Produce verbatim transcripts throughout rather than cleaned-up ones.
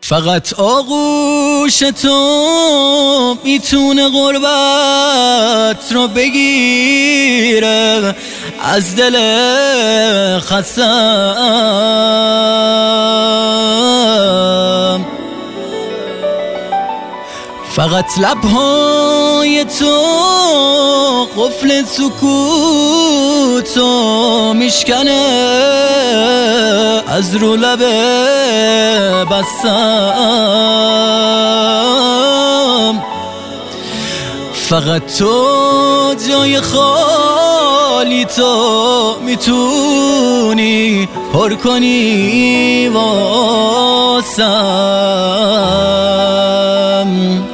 فقط آغوش تو میتونه غربت رو بگیره از دل خستم. فقط لبهای تو قفل سکوتو میشکنه از رو لب بستم. فقط تو جای خالی تو میتونی پر کنی واسم.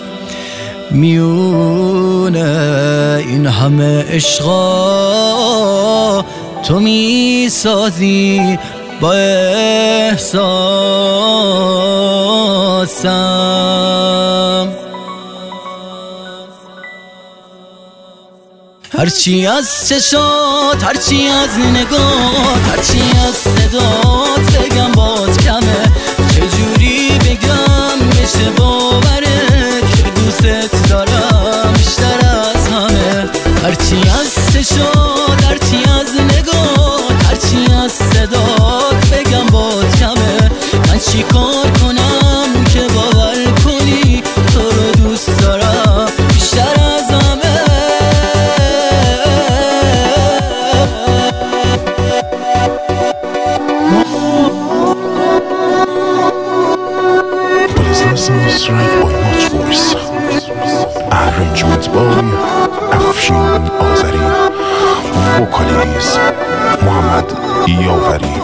میونه این همه عشقا تو میسازی با احساسم. هرچی از چشات، هرچی از نگات، هرچی از صدات بگم باز کمه. چجوری بگم بشه باورت که دوست دارم بیشتر از همه. هرچی از چشات، هرچی از نگات، هرچی از صدات بگم باز کمه. من چی کار کنم که باور کنی تو رو دوست دارم بیشتر از همه. Strike by Much Voice. Arrangement by Afshin Azari. Vocalies Muhammad Yavari.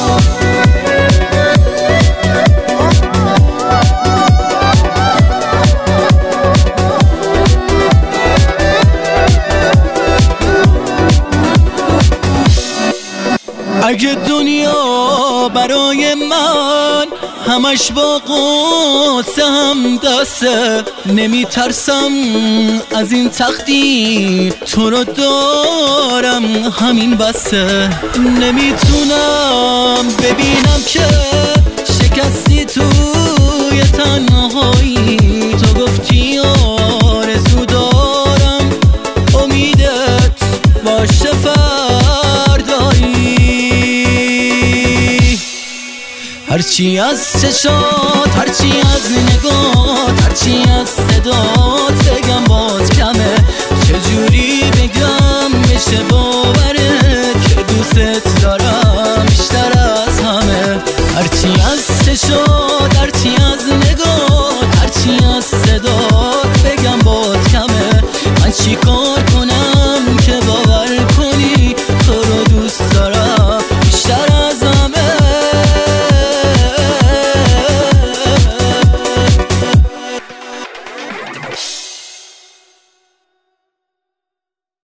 اگه دنیا برای من همش با قصه هم دسته، نمیترسم از این تقدیر تو رو دارم همین بسته. نمیتونم ببینم که شکستی توی تنهایی. تو گفتی آرزو دارم امیدت باشه فردایی. هرچی از چشات، هرچی از نگات، هرچی از صدات بگم باز کمه. چجوری بگم بشه باورت که دوست دارم بیشتر از همه. هرچی از چشات، هرچی از